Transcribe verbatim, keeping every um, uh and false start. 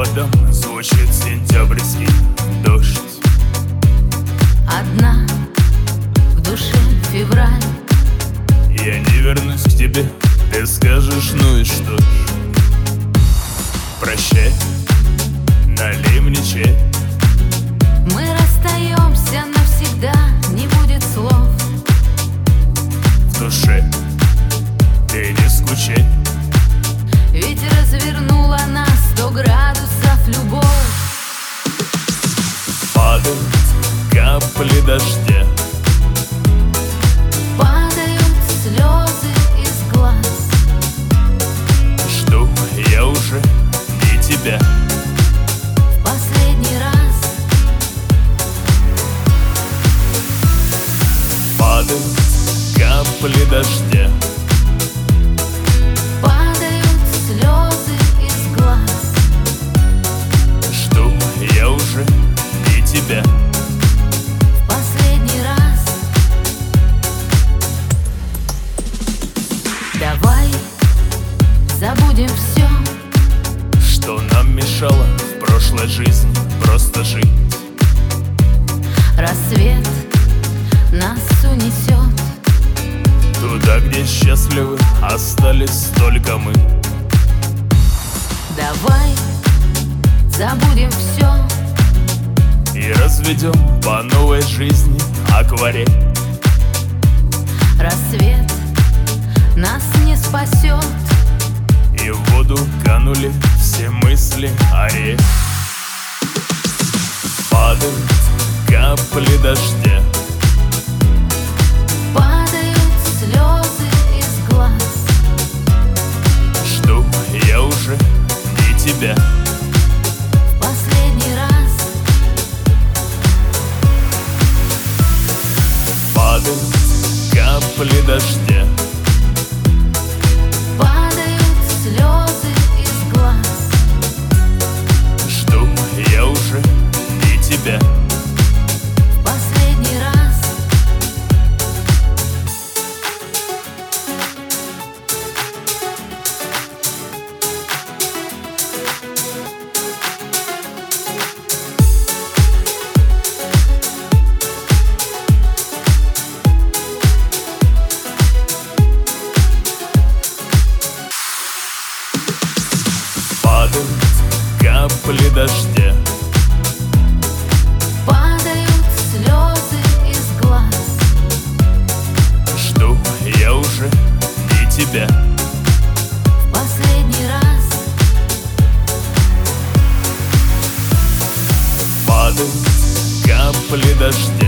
поводом звучит сентябрьский дождь. Одна в душе февраль. Я не вернусь к тебе, ты скажешь, ну и что ж. Прощай, налей мне чай. Мы расстаемся навсегда, не будет слов. В душе ты не скучай, ведь развернула нас сто градусов любовь. падают капли дождя, Падают слезы из глаз. жду я уже не тебя. Последний раз Падают капли дождя, падают слезы из глаз. жду я уже не тебя. Последний раз давай забудем все, Что нам мешало в прошлой жизни просто жить. рассвет нас унесет. Туда, где счастливы остались только мы. Давай забудем все, И разведем по новой жизни акварель. рассвет нас не спасет. И в воду канули все мысли о рек. Падают капли дождя, Падают слезы из глаз. жду я уже не тебя. Последний раз Падают капли дождя, падают слезы из глаз. жду я уже не тебя. Последний раз Падают капли дождя, падают слезы из глаз. жду я уже не тебя. Последний раз Падают капли дождя,